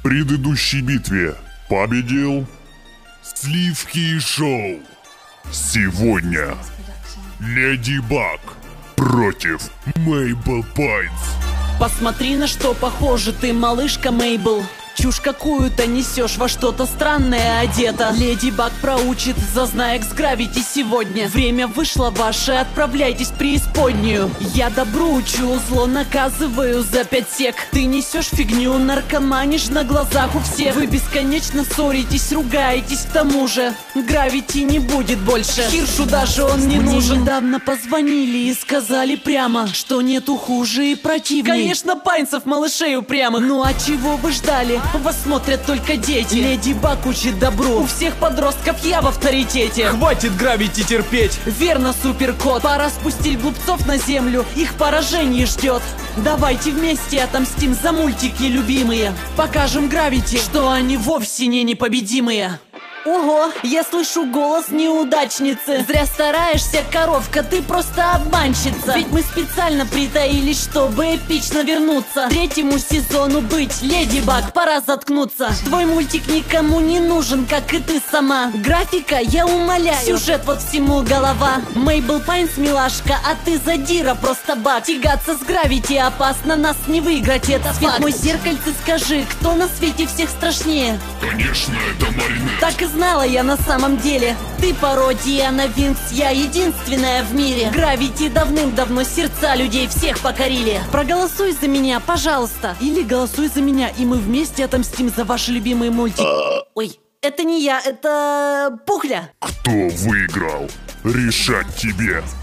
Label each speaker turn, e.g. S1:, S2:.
S1: В предыдущей битве победил Сливки Шоу. Сегодня Леди Баг против Мейбл Пайнс.
S2: Посмотри, на что похожа ты, малышка Мейбл. Чушь какую-то несешь, во что-то странное одета. Леди Баг проучит за Знаекс Гравити сегодня. Время вышло ваше, отправляйтесь в преисподнюю. Я добру учу, зло наказываю за 5 сек. Ты несешь фигню, наркоманишь на глазах у всех. Вы бесконечно ссоритесь, ругаетесь к тому же. Гравити не будет больше, Хиршу даже он не нужен. Недавно позвонили и сказали прямо, что нету хуже и противней. Конечно, Пайнсов, малышей упрямых. Ну а чего вы ждали? Вас смотрят только дети. Леди Баг учит добру, у всех подростков я в авторитете.
S3: Хватит Гравити терпеть.
S2: Верно, суперкот, пора спустить глупцов на землю. Их поражение ждет. Давайте вместе отомстим за мультики любимые. Покажем Гравити, что они вовсе не непобедимые. Ого, я слышу голос неудачницы. Зря стараешься, коровка, ты просто обманщица. Ведь мы специально притаились, чтобы эпично вернуться. Третьему сезону быть, Леди Баг, пора заткнуться. Твой мультик никому не нужен, как и ты сама. Графика, я умоляю, сюжет вот всему голова. Мейбл Пайнс милашка, а ты задира, просто баг. Тягаться с Гравити опасно, нас не выиграть, это факт. Мой зеркальце, скажи, кто на свете всех страшнее?
S1: Конечно, это Маринет.
S2: Так и знала я на самом деле. Ты пародия на Винкс, я единственная в мире. Гравити давным-давно сердца людей всех покорили. Проголосуй за меня, пожалуйста. Или голосуй за меня, и мы вместе отомстим за ваши любимые мультики. Ой, это не я, это Пухля.
S1: Кто выиграл? Решать тебе.